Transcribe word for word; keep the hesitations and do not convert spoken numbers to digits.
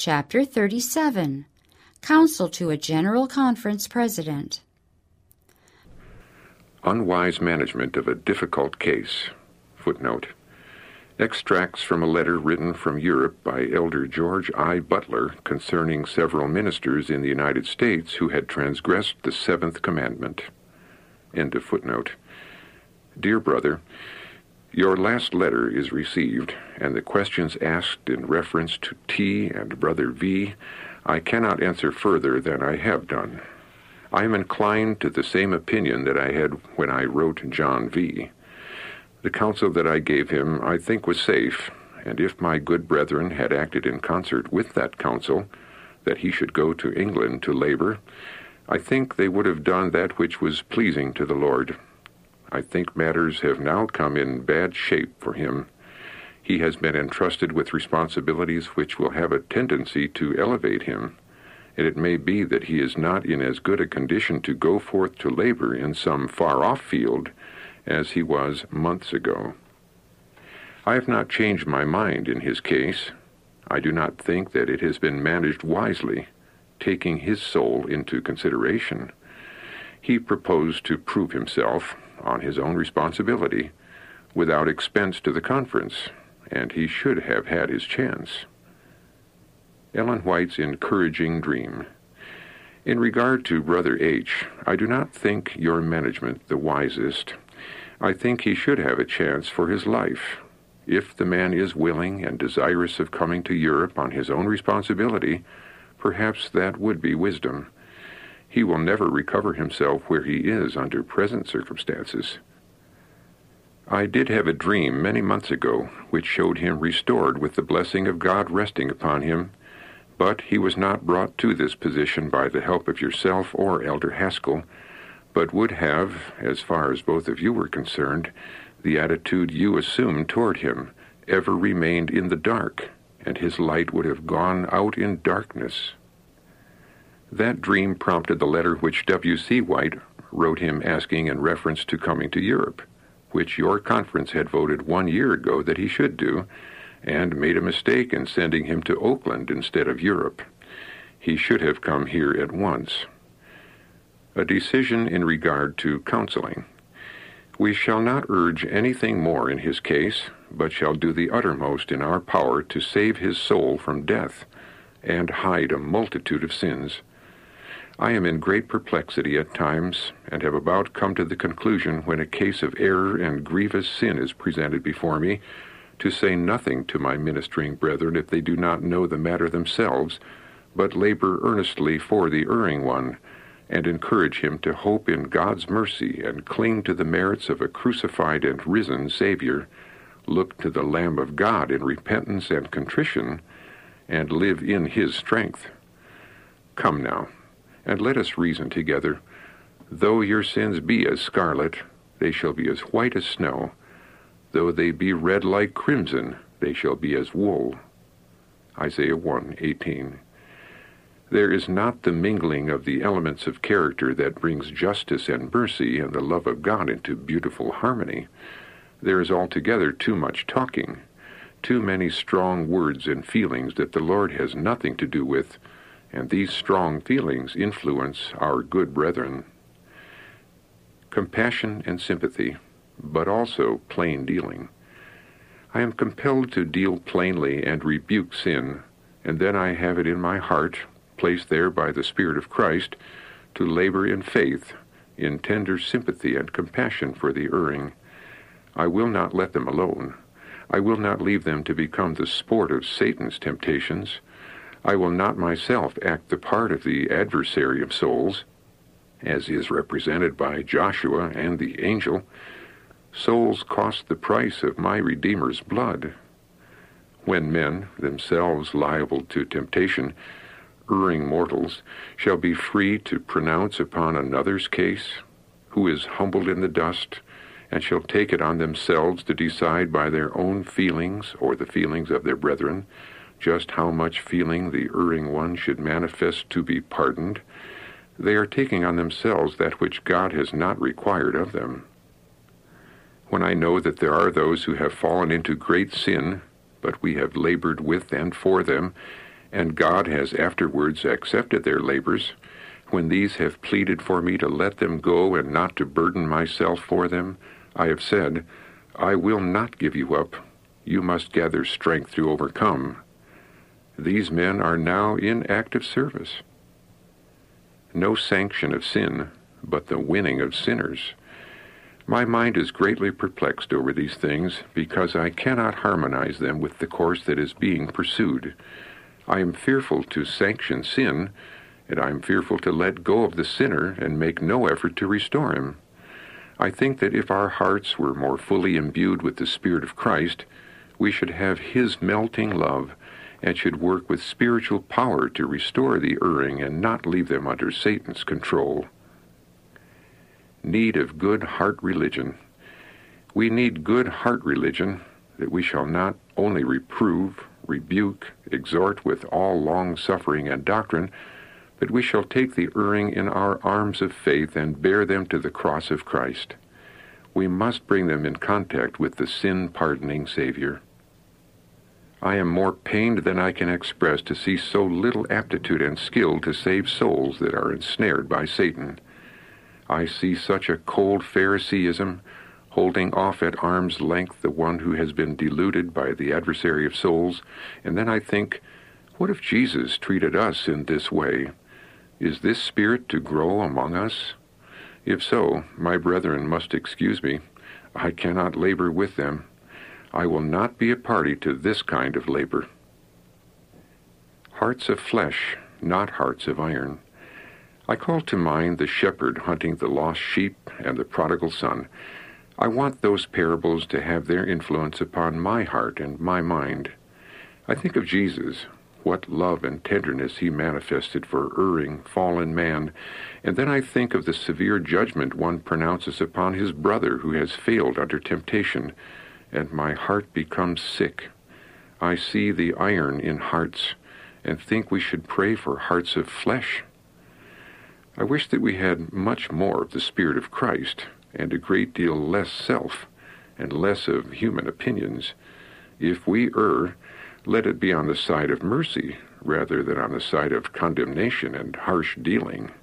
Chapter thirty-seven. Counsel to a General Conference President. Unwise management of a difficult case. Footnote. Extracts from a letter written from Europe by Elder George I. Butler concerning several ministers in the United States who had transgressed the seventh commandment. End of footnote. Dear brother, your last letter is received, and the questions asked in reference to T and Brother V, I cannot answer further than I have done. I am inclined to the same opinion that I had when I wrote John V. The counsel that I gave him I think was safe, and if my good brethren had acted in concert with that counsel, that he should go to England to labor, I think they would have done that which was pleasing to the Lord. I think matters have now come in bad shape for him. He has been entrusted with responsibilities which will have a tendency to elevate him, and it may be that he is not in as good a condition to go forth to labor in some far-off field as he was months ago. I have not changed my mind in his case. I do not think that it has been managed wisely, taking his soul into consideration. He proposed to prove himself, on his own responsibility, without expense to the conference, and he should have had his chance. Ellen White's encouraging dream. In regard to Brother H., I do not think your management the wisest. I think he should have a chance for his life. If the man is willing and desirous of coming to Europe on his own responsibility, perhaps that would be wisdom. He will never recover himself where he is under present circumstances. I did have a dream many months ago which showed him restored with the blessing of God resting upon him, but he was not brought to this position by the help of yourself or Elder Haskell, but would have, as far as both of you were concerned, the attitude you assumed toward him, ever remained in the dark, and his light would have gone out in darkness. That dream prompted the letter which W C White wrote him asking in reference to coming to Europe, which your conference had voted one year ago that he should do, and made a mistake in sending him to Oakland instead of Europe. He should have come here at once. A decision in regard to counseling. We shall not urge anything more in his case, but shall do the uttermost in our power to save his soul from death, and hide a multitude of sins. I am in great perplexity at times, and have about come to the conclusion when a case of error and grievous sin is presented before me, to say nothing to my ministering brethren if they do not know the matter themselves, but labor earnestly for the erring one, and encourage him to hope in God's mercy and cling to the merits of a crucified and risen Savior, look to the Lamb of God in repentance and contrition, and live in his strength. Come now, and let us reason together. Though your sins be as scarlet, they shall be as white as snow. Though they be red like crimson, they shall be as wool. Isaiah one eighteen. There is not the mingling of the elements of character that brings justice and mercy and the love of God into beautiful harmony. There is altogether too much talking, too many strong words and feelings that the Lord has nothing to do with, and these strong feelings influence our good brethren. Compassion and sympathy, but also plain dealing. I am compelled to deal plainly and rebuke sin, and then I have it in my heart, placed there by the Spirit of Christ, to labor in faith, in tender sympathy and compassion for the erring. I will not let them alone. I will not leave them to become the sport of Satan's temptations. I will not myself act the part of the adversary of souls, as is represented by Joshua and the angel. Souls cost the price of my Redeemer's blood. When men, themselves liable to temptation, erring mortals, shall be free to pronounce upon another's case, who is humbled in the dust, and shall take it on themselves to decide by their own feelings or the feelings of their brethren, just how much feeling the erring one should manifest to be pardoned, they are taking on themselves that which God has not required of them. When I know that there are those who have fallen into great sin, but we have labored with and for them, and God has afterwards accepted their labors, when these have pleaded for me to let them go and not to burden myself for them, I have said, I will not give you up. You must gather strength to overcome. These men are now in active service. No sanction of sin, but the winning of sinners. My mind is greatly perplexed over these things, because I cannot harmonize them with the course that is being pursued. I am fearful to sanction sin, and I am fearful to let go of the sinner and make no effort to restore him. I think that if our hearts were more fully imbued with the Spirit of Christ, we should have His melting love, and should work with spiritual power to restore the erring and not leave them under Satan's control. Need of good heart religion. We need good heart religion, that we shall not only reprove, rebuke, exhort with all long-suffering and doctrine, but we shall take the erring in our arms of faith and bear them to the cross of Christ. We must bring them in contact with the sin-pardoning Savior. I am more pained than I can express to see so little aptitude and skill to save souls that are ensnared by Satan. I see such a cold Phariseeism, holding off at arm's length the one who has been deluded by the adversary of souls, and then I think, what if Jesus treated us in this way? Is this spirit to grow among us? If so, my brethren must excuse me. I cannot labor with them. I will not be a party to this kind of labor. Hearts of flesh, not hearts of iron. I call to mind the shepherd hunting the lost sheep and the prodigal son. I want those parables to have their influence upon my heart and my mind. I think of Jesus, what love and tenderness he manifested for erring, fallen man, and then I think of the severe judgment one pronounces upon his brother who has failed under temptation, and my heart becomes sick. I see the iron in hearts, and think we should pray for hearts of flesh. I wish that we had much more of the Spirit of Christ, and a great deal less self, and less of human opinions. If we err, let it be on the side of mercy, rather than on the side of condemnation and harsh dealing.